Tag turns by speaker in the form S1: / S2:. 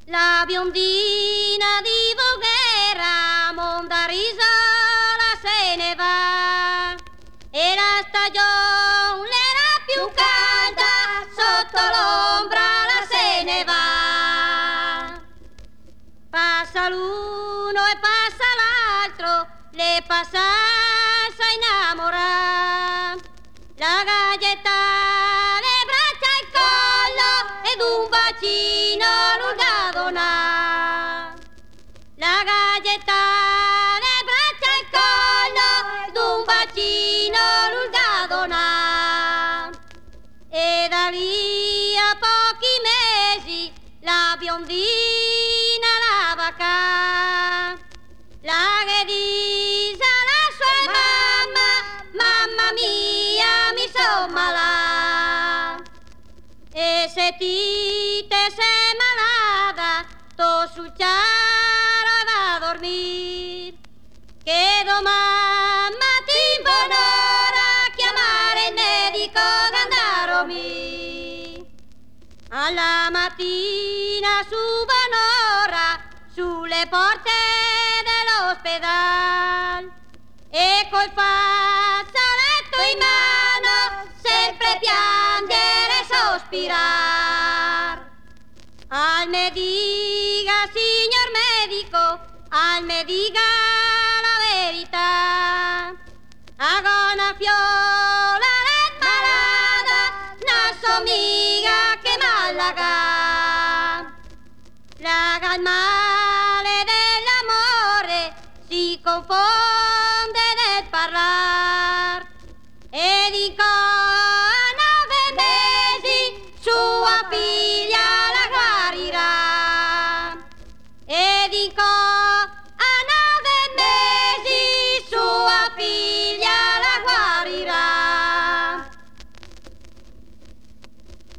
S1: La biondina di Voghera, Mondarisola se ne va, e la stagione era più calda, sotto l'ombra la se ne va. Passa l'uno e passa l'altro, le passa a innamorare. La gaglietta le braccia al collo ed un bacino l'urga dona. La gaglietta le braccia al collo ed un bacino l'urga dona. E da lì a pochi mesi la biondina la vaca. La che dice alla sua mamma, mamma mia mi son malata. E se ti te sei malata, to sul ciaro va a dormire, che domani mattina buon'ora chiamare il medico d'andarmi. Alla mattina su buon'ora, sulle porte dell'ospedale, e col fazzoletto in mano, sempre piangere e sospirar. Al me dica, signor medico, al me dica la verità. A Gonafiola è malata, non so mica che malaga. Il male dell'amore si confonde nel parlar, e dico a 9 mesi sua figlia